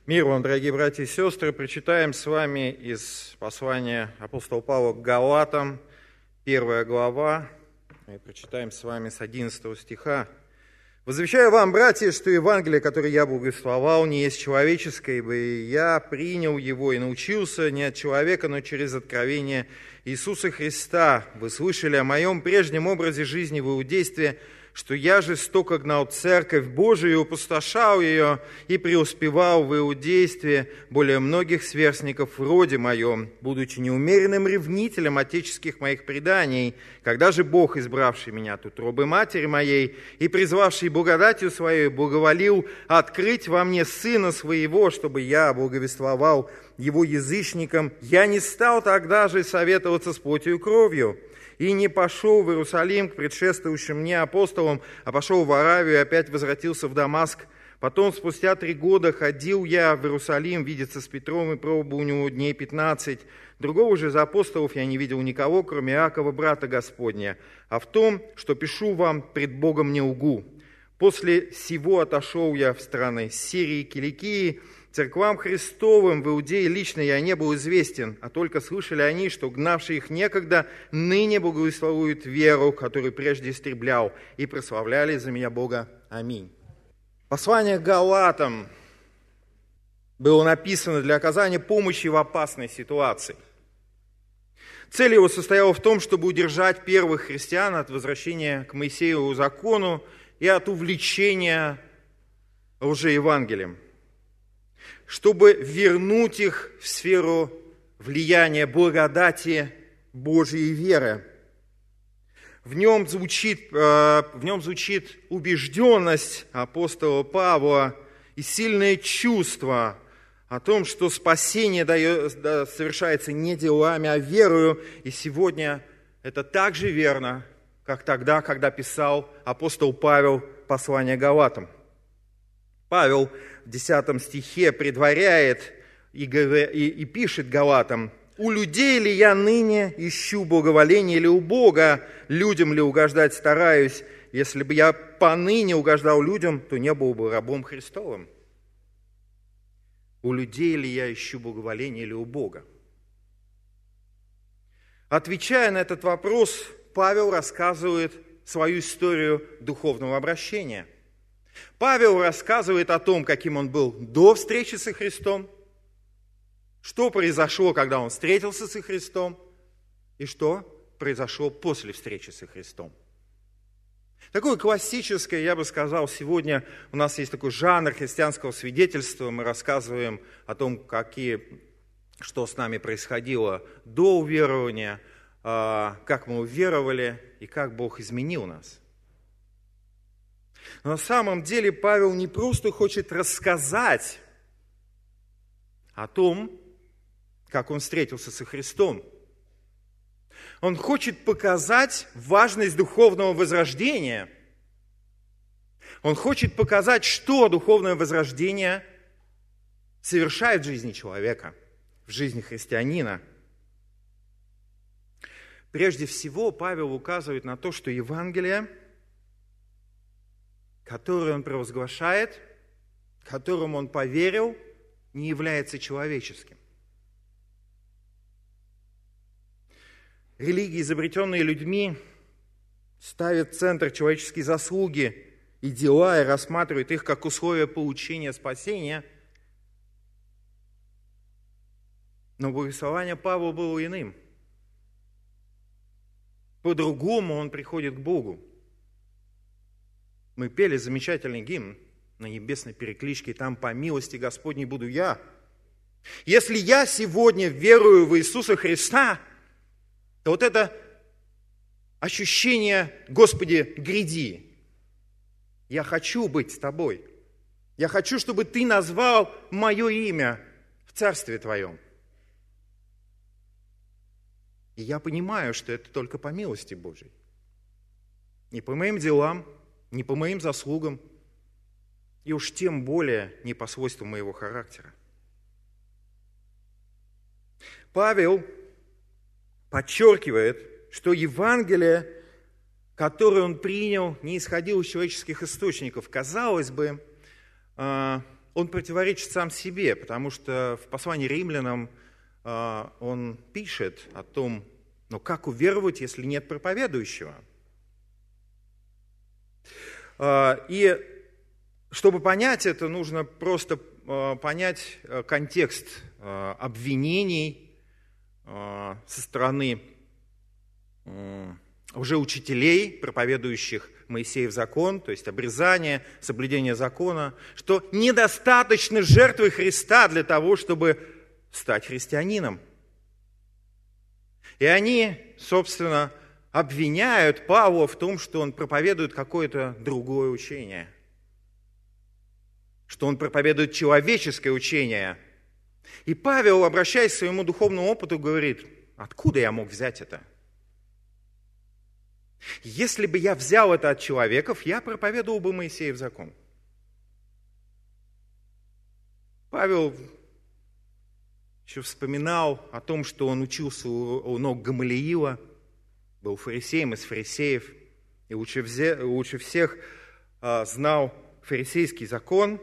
Мир вам, дорогие братья и сестры, прочитаем с вами из послания апостола Павла к Галатам, 1 глава, и прочитаем с вами с 11 стиха. «Возвещаю вам, братья, что Евангелие, которое я благовествовал, не есть человеческое, ибо я принял его и научился не от человека, но через откровение Иисуса Христа. Вы слышали о моем прежнем образе жизни в иудействе, что я жестоко гнал церковь Божию и опустошал ее, и преуспевал в иудействе более многих сверстников в роде моем, будучи неумеренным ревнителем отеческих моих преданий, когда же Бог, избравший меня от утробы матери моей и призвавший благодатью своей, благоволил открыть во мне Сына Своего, чтобы я благовествовал Его язычникам, я не стал тогда же советоваться с плотью и кровью, и не пошел в Иерусалим к предшествующим мне апостолам, а пошел в Аравию и опять возвратился в Дамаск. Потом, спустя 3 года, ходил я в Иерусалим видеться с Петром, и пробыл у него дней 15. Другого же из апостолов я не видел никого, кроме Иакова, брата Господня. А в том, что пишу вам, пред Богом не лгу. После сего отошел я в страны Сирии и Киликии. Церквам Христовым в Иудее лично я не был известен, а только слышали они, что гнавшие их некогда ныне благовествуют веру, которую прежде истреблял, и прославляли за меня Бога. Аминь». Послание к Галатам было написано для оказания помощи в опасной ситуации. Цель его состояла в том, чтобы удержать первых христиан от возвращения к Моисееву закону и от увлечения лжеевангелием, чтобы вернуть их в сферу влияния благодати Божьей веры. В нем звучит убежденность апостола Павла и сильное чувство о том, что спасение совершается не делами, а верою. И сегодня это так же верно, как тогда, когда писал апостол Павел послание Галатам. Павел в 10 стихе предваряет и пишет Галатам: «У людей ли я ныне ищу благоволение, или у Бога, людям ли угождать стараюсь? Если бы я поныне угождал людям, то не был бы рабом Христовым». У людей ли я ищу благоволение, или у Бога? Отвечая на этот вопрос, Павел рассказывает свою историю духовного обращения. Павел рассказывает о том, каким он был до встречи со Христом, что произошло, когда он встретился со Христом, и что произошло после встречи со Христом. Такое классическое, я бы сказал, сегодня у нас есть такой жанр христианского свидетельства. Мы рассказываем о том, что с нами происходило до уверования, как мы уверовали и как Бог изменил нас. Но на самом деле Павел не просто хочет рассказать о том, как он встретился со Христом. Он хочет показать важность духовного возрождения. Он хочет показать, что духовное возрождение совершает в жизни человека, в жизни христианина. Прежде всего, Павел указывает на то, что Евангелие, которое он провозглашает, которому он поверил, не является человеческим. Религии, изобретенные людьми, ставят в центр человеческие заслуги и дела и рассматривают их как условия получения спасения. Но благословение Павла было иным. По-другому он приходит к Богу. Мы пели замечательный гимн на небесной перекличке, там «По милости Господней буду я». Если я сегодня верую в Иисуса Христа, то вот это ощущение «Господи, гряди». Я хочу быть с Тобой. Я хочу, чтобы Ты назвал мое имя в Царстве Твоем. И я понимаю, что это только по милости Божьей. Не по моим делам, не по моим заслугам, и уж тем более не по свойству моего характера. Павел подчеркивает, что Евангелие, которое он принял, не исходило из человеческих источников. Казалось бы, он противоречит сам себе, потому что в послании римлянам он пишет о том, но как уверовать, если нет проповедующего? И чтобы понять это, нужно просто понять контекст обвинений со стороны уже учителей, проповедующих Моисеев закон, то есть обрезание, соблюдение закона, что недостаточно жертвы Христа для того, чтобы стать христианином. И они, собственно, обвиняют Павла в том, что он проповедует какое-то другое учение, что он проповедует человеческое учение. И Павел, обращаясь к своему духовному опыту, говорит: откуда я мог взять это? Если бы я взял это от человеков, я проповедовал бы Моисеев закон. Павел еще вспоминал о том, что он учился у ног Гамалиила, был фарисеем из фарисеев, и лучше всех знал фарисейский закон.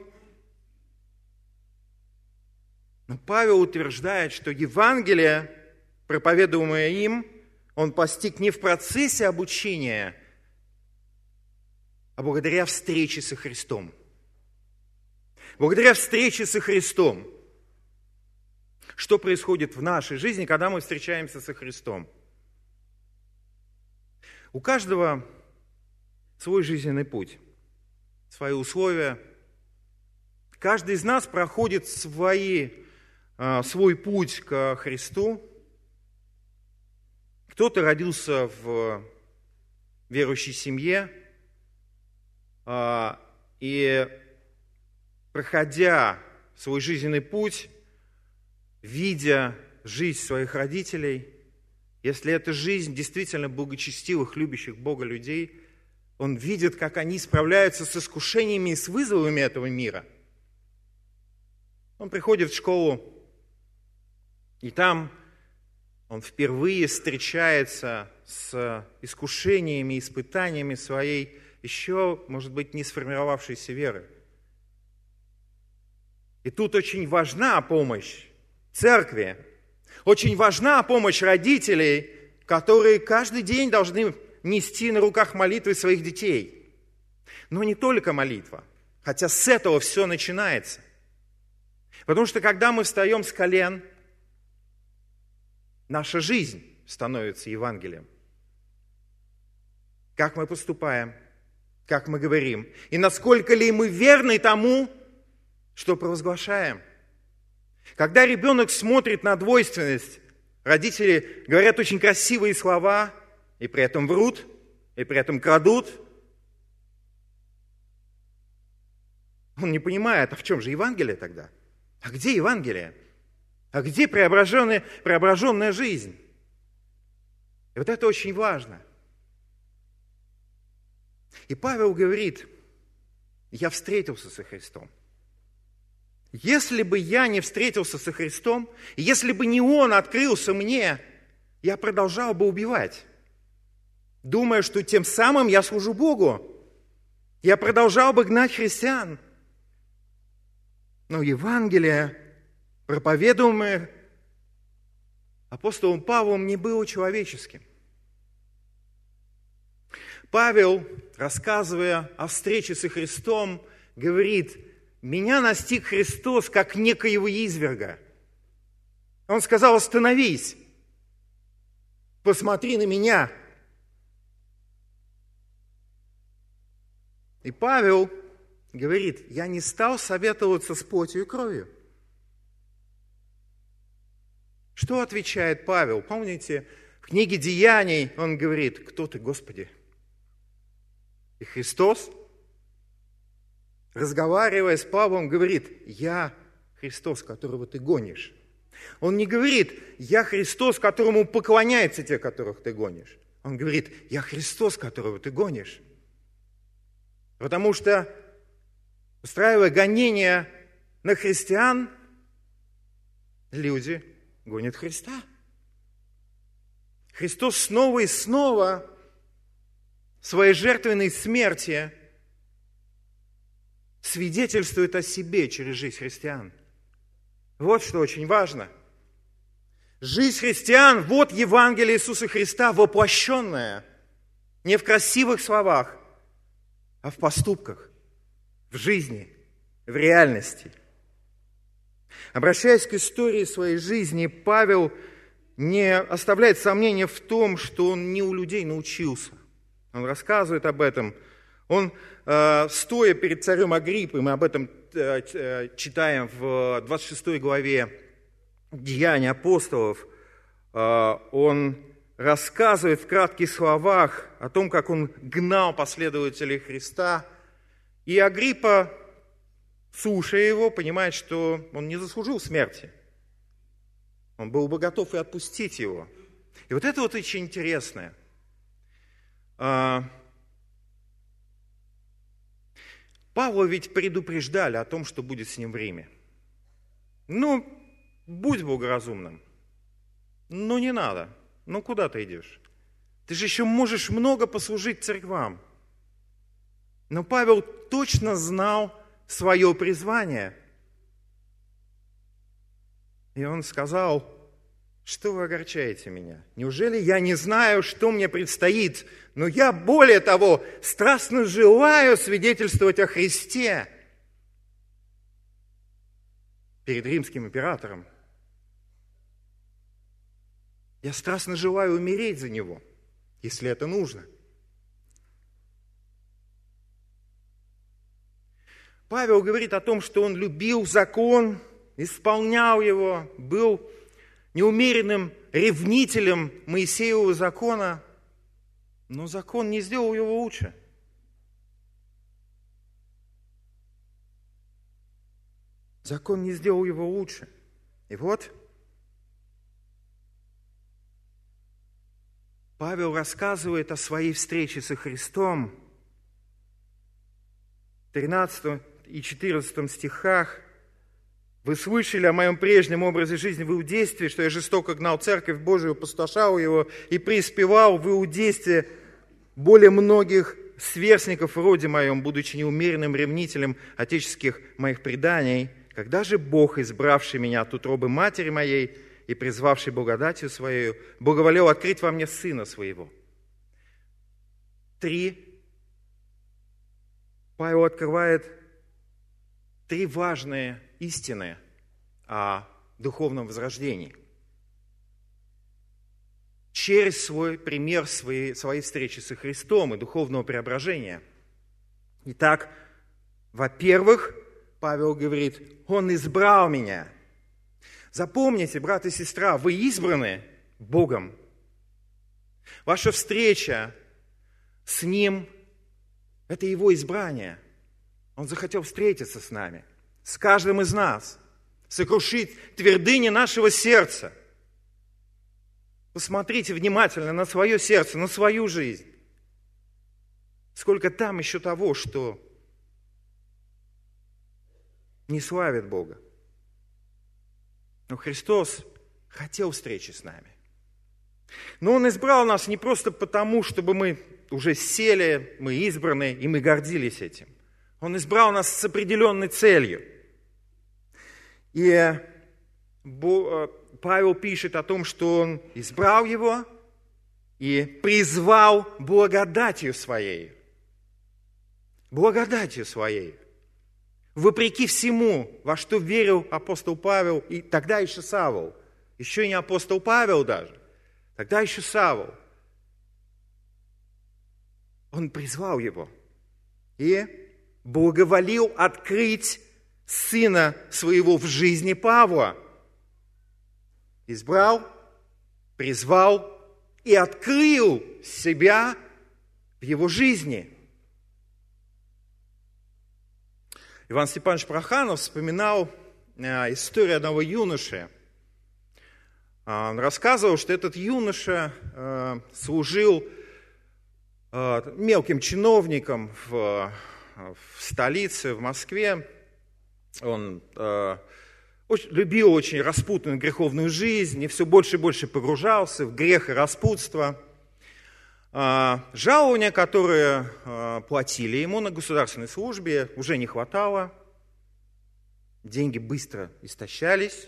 Но Павел утверждает, что Евангелие, проповедуемое им, он постиг не в процессе обучения, а благодаря встрече со Христом. Благодаря встрече со Христом. Что происходит в нашей жизни, когда мы встречаемся со Христом? У каждого свой жизненный путь, свои условия. Каждый из нас проходит свой путь к Христу. Кто-то родился в верующей семье, и, проходя свой жизненный путь, видя жизнь своих родителей, если это жизнь действительно благочестивых, любящих Бога людей, он видит, как они справляются с искушениями и с вызовами этого мира. Он приходит в школу, и там он впервые встречается с искушениями, испытаниями своей еще, может быть, не сформировавшейся веры. И тут очень важна помощь церкви, очень важна помощь родителей, которые каждый день должны нести на руках молитвы своих детей. Но не только молитва, хотя с этого все начинается. Потому что когда мы встаем с колен, наша жизнь становится Евангелием. Как мы поступаем, как мы говорим, и насколько ли мы верны тому, что провозглашаем. Когда ребенок смотрит на двойственность, родители говорят очень красивые слова, и при этом врут, и при этом крадут. Он не понимает, а в чем же Евангелие тогда? А где Евангелие? А где преображенная жизнь? И вот это очень важно. И Павел говорит: я встретился со Христом. Если бы я не встретился со Христом, если бы не Он открылся мне, я продолжал бы убивать, думая, что тем самым я служу Богу. Я продолжал бы гнать христиан. Но Евангелие, проповедуемое апостолом Павлом, не было человеческим. Павел, рассказывая о встрече со Христом, говорит: меня настиг Христос как некоего изверга. Он сказал: остановись, посмотри на меня. И Павел говорит: я не стал советоваться с плотью и кровью. Что отвечает Павел? Помните, в книге Деяний он говорит: кто ты, Господи? И Христос, разговаривая с Павлом, говорит: я Христос, которого ты гонишь. Он не говорит: я Христос, которому поклоняются те, которых ты гонишь. Он говорит: я Христос, которого ты гонишь. Потому что, устраивая гонения на христиан, люди гонят Христа. Христос снова и снова в своей жертвенной смерти свидетельствует о себе через жизнь христиан. Вот что очень важно. Жизнь христиан – вот Евангелие Иисуса Христа, воплощенное не в красивых словах, а в поступках, в жизни, в реальности. Обращаясь к истории своей жизни, Павел не оставляет сомнения в том, что он не у людей научился. Он рассказывает об этом. Он, стоя перед царем Агриппой, мы об этом читаем в 26 главе Деяний апостолов, он рассказывает в кратких словах о том, как он гнал последователей Христа. И Агриппа, слушая его, понимает, что он не заслужил смерти. Он был бы готов и отпустить его. И вот это вот очень интересное. Павла ведь предупреждали о том, что будет с ним в Риме. Ну, будь благоразумным. Ну, не надо. Ну, куда ты идешь? Ты же еще можешь много послужить церквам. Но Павел точно знал свое призвание. И он сказал: что вы огорчаете меня? Неужели я не знаю, что мне предстоит? Но я, более того, страстно желаю свидетельствовать о Христе перед римским императором. Я страстно желаю умереть за него, если это нужно. Павел говорит о том, что он любил закон, исполнял его, был неумеренным ревнителем Моисеевого закона, но закон не сделал его лучше. Закон не сделал его лучше. И вот Павел рассказывает о своей встрече со Христом в 13 и 14 стихах. Вы слышали о моем прежнем образе жизни в иудействе, что я жестоко гнал церковь Божию, опустошал его и преуспевал в иудействе более многих сверстников в роде моем, будучи неумеренным ревнителем отеческих моих преданий. Когда же Бог, избравший меня от утробы матери моей и призвавший благодатью своей, благоволел открыть во мне Сына Своего. 3. Павел открывает 3 важные истины о духовном возрождении. Через свой пример своей встречи со Христом и духовного преображения. Итак, во-первых, Павел говорит: Он избрал меня. Запомните, брат и сестра, вы избраны Богом. Ваша встреча с Ним – это Его избрание. Он захотел встретиться с нами, с каждым из нас, сокрушить твердыни нашего сердца. Посмотрите внимательно на свое сердце, на свою жизнь. Сколько там еще того, что не славит Бога. Но Христос хотел встречи с нами. Но Он избрал нас не просто потому, чтобы мы уже сели, мы избраны, и мы гордились этим. Он избрал нас с определенной целью. И Павел пишет о том, что Он избрал его и призвал благодатью Своей. Благодатью Своей. Вопреки всему, во что верил апостол Павел, и тогда еще Савл, еще не апостол Павел даже, тогда еще Савл, он призвал его и благоволил открыть Сына Своего в жизни Павла. Избрал, призвал и открыл себя в его жизни. Иван Степанович Проханов вспоминал историю одного юноши. Он рассказывал, что этот юноша служил мелким чиновником в столице, в Москве. Он любил очень распутную греховную жизнь и все больше и больше погружался в грех и распутство. Жалования, которые платили ему на государственной службе, уже не хватало. Деньги быстро истощались.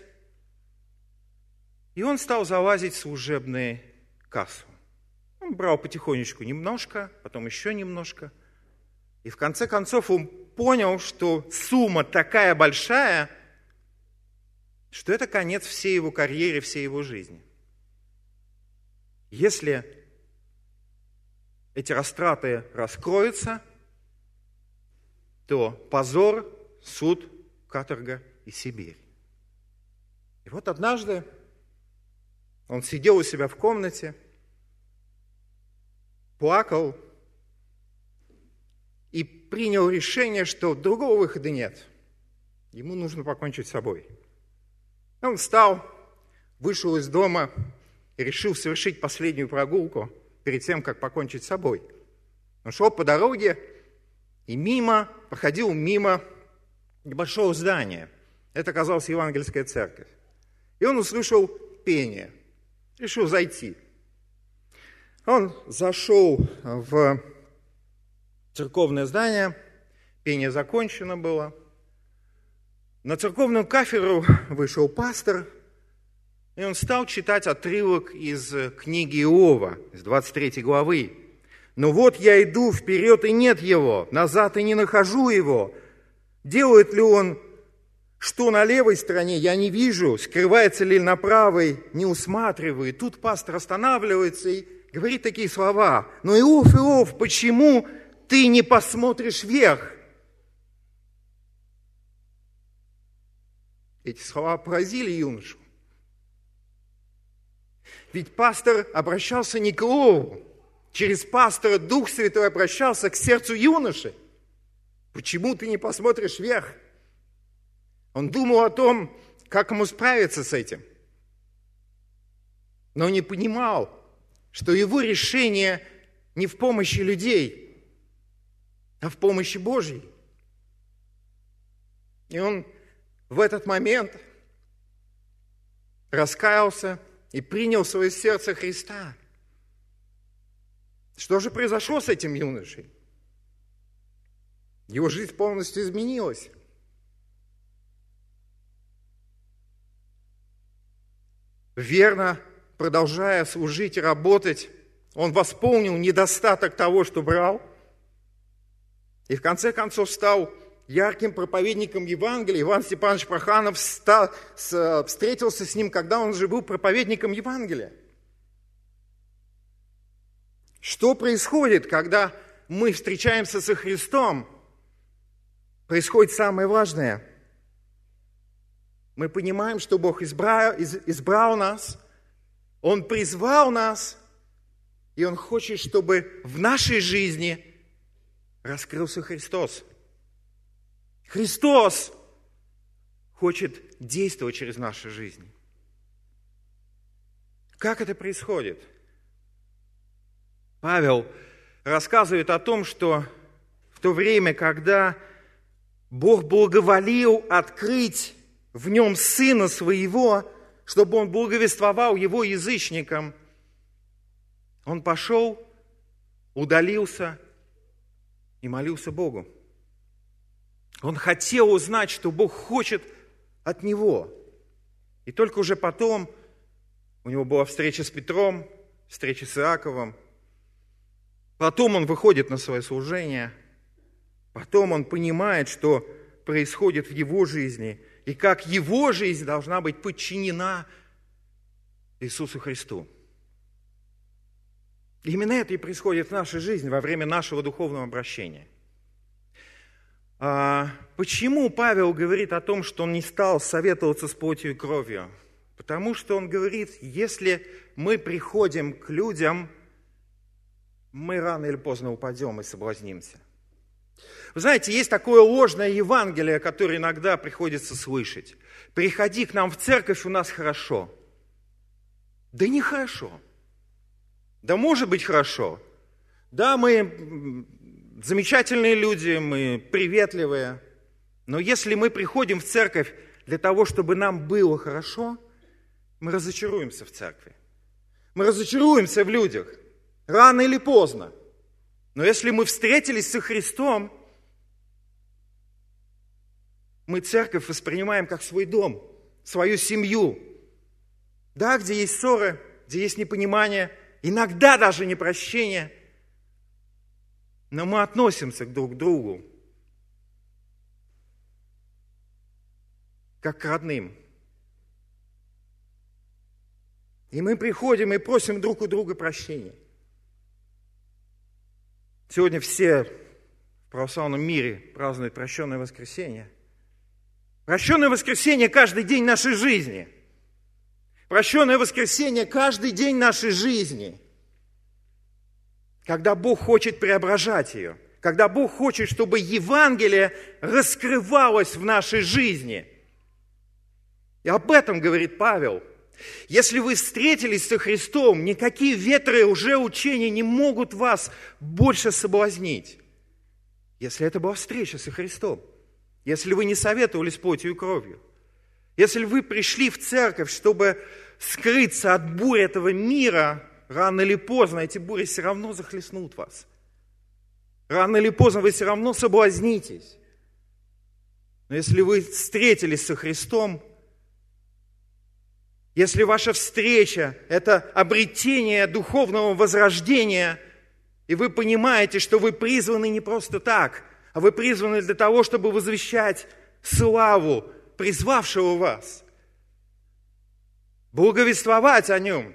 И он стал залазить в служебную кассу. Он брал потихонечку немножко, потом еще немножко. И в конце концов он понял, что сумма такая большая, что это конец всей его карьере, всей его жизни. Если эти растраты раскроются, то позор, суд, каторга и Сибирь. И вот однажды он сидел у себя в комнате, плакал и принял решение, что другого выхода нет. Ему нужно покончить с собой. Он встал, вышел из дома и решил совершить последнюю прогулку перед тем, как покончить с собой. Он шел по дороге и проходил мимо небольшого здания. Это оказалась Евангельская церковь. И он услышал пение. Решил зайти. Он зашел в церковное здание. Пение закончено было. На церковную кафедру вышел пастор, и он стал читать отрывок из книги Иова, из 23 главы. «Но вот я иду вперед, и нет его, назад, и не нахожу его. Делает ли он что на левой стороне, я не вижу, скрывается ли на правой, не усматриваю». И тут пастор останавливается и говорит такие слова: «Но Иов, Иов, почему ты не посмотришь вверх?» Эти слова поразили юношу. Ведь пастор обращался не к Иову. Через пастора Дух Святой обращался к сердцу юноши. Почему ты не посмотришь вверх? Он думал о том, как ему справиться с этим. Но не понимал, что его решение не в помощи людей, а в помощи Божьей. И он в этот момент раскаялся и принял в свое сердце Христа. Что же произошло с этим юношей? Его жизнь полностью изменилась. Верно, продолжая служить и работать, он восполнил недостаток того, что брал, и в конце концов стал ярким проповедником Евангелия. Иван Степанович Проханов встретился с ним, когда он уже был проповедником Евангелия. Что происходит, когда мы встречаемся со Христом? Происходит самое важное. Мы понимаем, что Бог избрал нас, Он призвал нас, и Он хочет, чтобы в нашей жизни раскрылся Христос. Христос хочет действовать через нашу жизнь. Как это происходит? Павел рассказывает о том, что в то время, когда Бог благоволил открыть в нем Сына Своего, чтобы Он благовествовал Его язычникам, Он пошел, удалился и молился Богу. Он хотел узнать, что Бог хочет от него. И только уже потом у него была встреча с Петром, встреча с Иаковом. Потом он выходит на свое служение. Потом он понимает, что происходит в его жизни, и как его жизнь должна быть подчинена Иисусу Христу. Именно это и происходит в нашей жизни во время нашего духовного обращения. Почему Павел говорит о том, что он не стал советоваться с плотью и кровью? Потому что он говорит, если мы приходим к людям, мы рано или поздно упадем и соблазнимся. Вы знаете, есть такое ложное Евангелие, которое иногда приходится слышать. Приходи к нам в церковь, у нас хорошо. Да нехорошо. Да может быть хорошо. Да, мы замечательные люди, мы приветливые. Но если мы приходим в церковь для того, чтобы нам было хорошо, мы разочаруемся в церкви. Мы разочаруемся в людях. Рано или поздно. Но если мы встретились со Христом, мы церковь воспринимаем как свой дом, свою семью. Да, где есть ссоры, где есть непонимание, иногда даже непрощение, но мы относимся друг к другу как к родным. И мы приходим и просим друг у друга прощения. Сегодня все в православном мире празднуют прощенное воскресенье. Прощенное воскресенье каждый день нашей жизни. Прощенное воскресенье каждый день нашей жизни. Когда Бог хочет преображать ее. Когда Бог хочет, чтобы Евангелие раскрывалось в нашей жизни. И об этом говорит Павел. Если вы встретились со Христом, никакие ветры лжеучения не могут вас больше соблазнить. Если это была встреча со Христом. Если вы не советовались плотью и кровью. Если вы пришли в церковь, чтобы скрыться от бурь этого мира, рано или поздно эти бури все равно захлестнут вас. Рано или поздно вы все равно соблазнитесь. Но если вы встретились со Христом, если ваша встреча – это обретение духовного возрождения, и вы понимаете, что вы призваны не просто так, а вы призваны для того, чтобы возвещать славу призвавшего вас, благовествовать о Нем,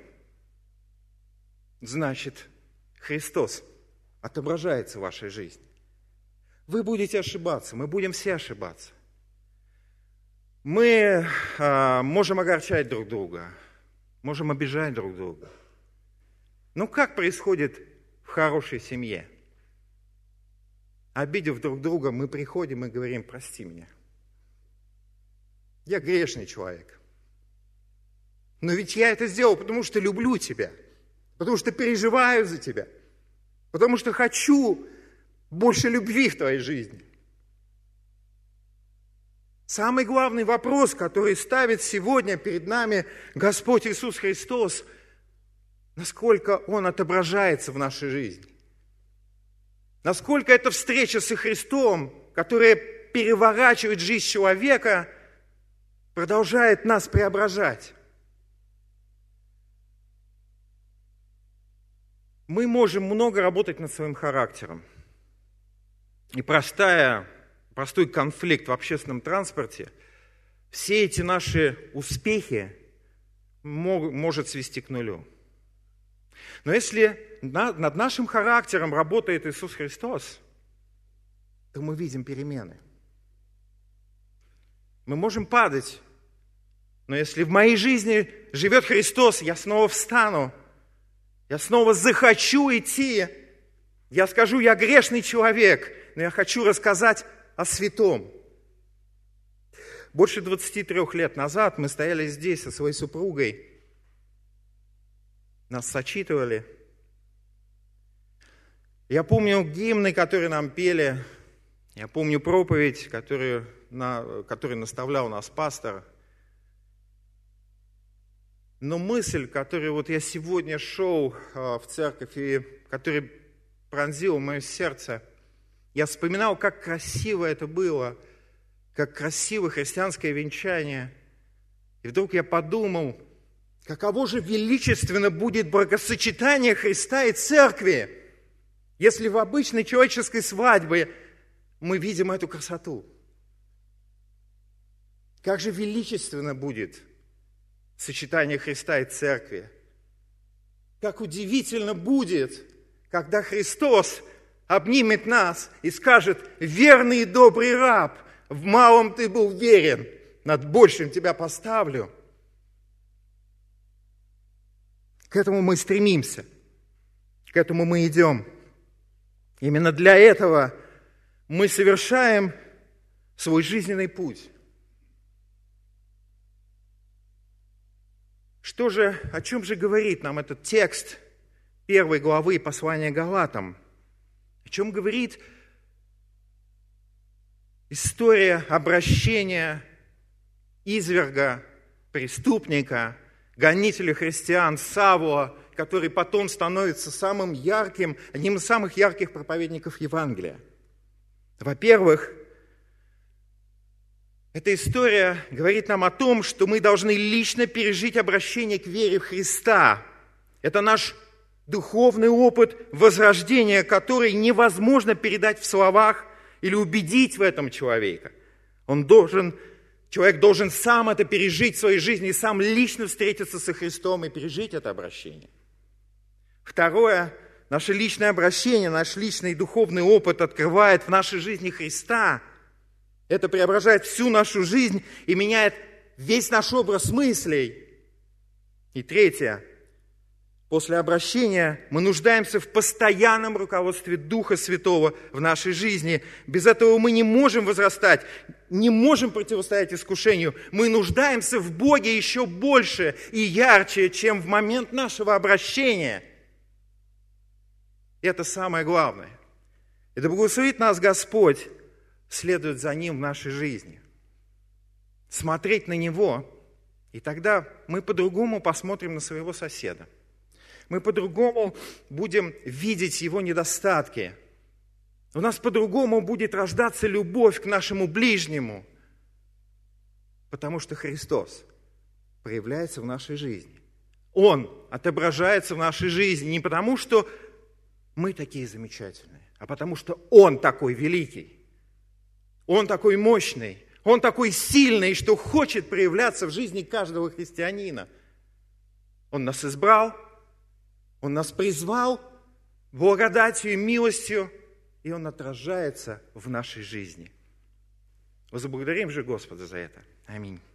значит, Христос отображается в вашей жизни. Вы будете ошибаться, мы будем все ошибаться. Мы можем огорчать друг друга, можем обижать друг друга. Но как происходит в хорошей семье? Обидев друг друга, мы приходим и говорим: прости меня. Я грешный человек. Но ведь я это сделал, потому что люблю тебя, потому что переживаю за тебя, потому что хочу больше любви в твоей жизни. Самый главный вопрос, который ставит сегодня перед нами Господь Иисус Христос, насколько Он отображается в нашей жизни. Насколько эта встреча со Христом, которая переворачивает жизнь человека, продолжает нас преображать. Мы можем много работать над своим характером. И простой конфликт в общественном транспорте, все эти наши успехи может свести к нулю. Но если над нашим характером работает Иисус Христос, то мы видим перемены. Мы можем падать, но если в моей жизни живет Христос, я снова встану, я снова захочу идти, я скажу: я грешный человек, но я хочу рассказать о святом. Больше 23 лет назад мы стояли здесь со своей супругой, нас сочитывали. Я помню гимны, которые нам пели, я помню проповедь, которую наставлял нас пастор. Но мысль, которую вот я сегодня шел в церковь, и которая пронзила мое сердце, я вспоминал, как красиво это было, как красиво христианское венчание. И вдруг я подумал, каково же величественно будет бракосочетание Христа и церкви, если в обычной человеческой свадьбе мы видим эту красоту. Как же величественно будет сочетание Христа и церкви. Как удивительно будет, когда Христос обнимет нас и скажет: верный и добрый раб, в малом ты был верен, над большим тебя поставлю. К этому мы стремимся, к этому мы идем. Именно для этого мы совершаем свой жизненный путь. О чем же говорит нам этот текст 1 главы послания Галатам? О чем говорит история обращения изверга, преступника гонителя христиан Савла, который потом становится самым ярким, одним из самых ярких проповедников Евангелия. Во-первых, эта история говорит нам о том, что мы должны лично пережить обращение к вере в Христа. Это наш духовный опыт возрождения, который невозможно передать в словах или убедить в этом человека. Человек должен сам это пережить в своей жизни, сам лично встретиться со Христом и пережить это обращение. Второе, наше личное обращение, наш личный духовный опыт открывает в нашей жизни Христа. Это преображает всю нашу жизнь и меняет весь наш образ мыслей. И третье, после обращения мы нуждаемся в постоянном руководстве Духа Святого в нашей жизни. Без этого мы не можем возрастать, не можем противостоять искушению. Мы нуждаемся в Боге еще больше и ярче, чем в момент нашего обращения. И это самое главное. И да благословит нас Господь следовать за Ним в нашей жизни. Смотреть на Него, и тогда мы по-другому посмотрим на своего соседа. Мы по-другому будем видеть его недостатки. У нас по-другому будет рождаться любовь к нашему ближнему, потому что Христос проявляется в нашей жизни. Он отображается в нашей жизни не потому, что мы такие замечательные, а потому что Он такой великий. Он такой мощный, Он такой сильный, что хочет проявляться в жизни каждого христианина. Он нас избрал, Он нас призвал благодатью и милостью, и Он отражается в нашей жизни. Возблагодарим же Господа за это. Аминь.